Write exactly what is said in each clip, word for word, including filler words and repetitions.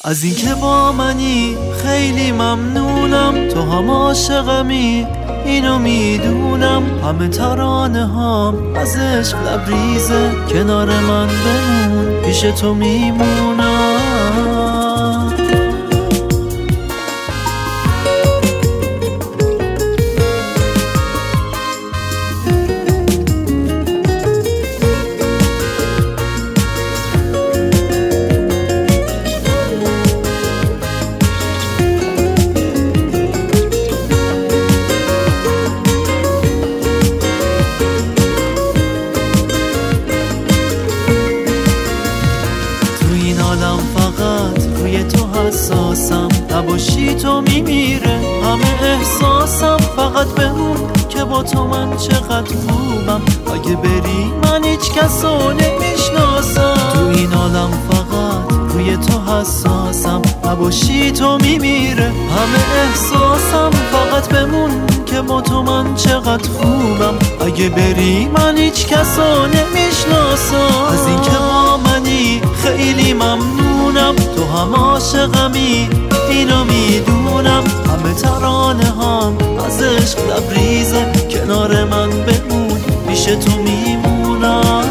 از اینکه با منی خیلی ممنونم، تو هم عاشقمی اینو میدونم. همه ترانه هام از عشق لبریزه، کنار من بمون پیش تو میمونم. فقط روی تو حساسم، نباشی تو میمیره همه احساسم. فقط بمون که با تو من چقدر خوبم، اگه بری من هیچ کسو نمیشناسم. تو این عالم فقط روی تو حساسم، نباشی تو میمیره همه احساسم. فقط بمون که با تو من چقدر خوبم، اگه بری من هیچ کسو نمیشناسم. از اینکه با منی خیلی ممنونم، تو هم عاشقمی اینو میدونم. همه ترانه هام از عشق لبریزه، کنار من بمون پیش تو میمونم.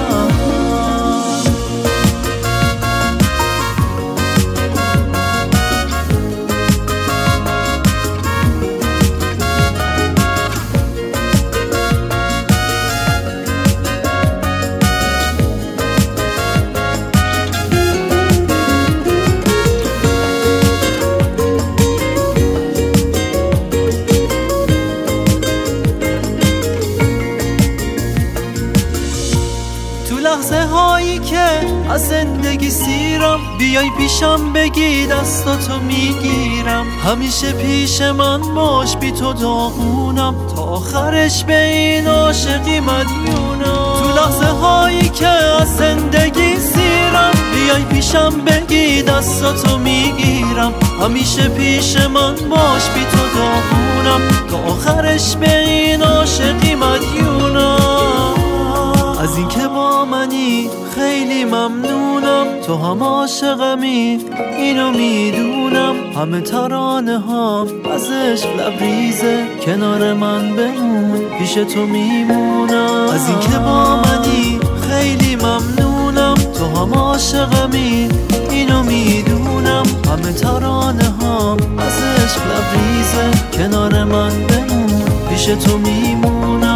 لحظه هایی که از زندگی سیرم، بیای پیشم بگی دستاتو میگیرم. همیشه پیش من باش، بی تو داغونم، تا آخرش به این عاشقی مدیونم. تو لحظه هایی که از زندگی سیرم، بیای پیشم بگی دستاتو میگیرم. همیشه پیش من باش، بی تو داغونم، تا آخرش به این عاشقی مدیونم. از اینکه با منی خیلی ممنونم، تو هم عاشقمی اینو میدونم. همه ترانه هام از عشق لبریزه، کنار من بمون پیش تو میمونم. از اینکه با منی خیلی ممنونم، تو هم عاشقمی اینو میدونم. همه ترانه هام از عشق لبریزه، کنار من بمون پیش تو میمونم.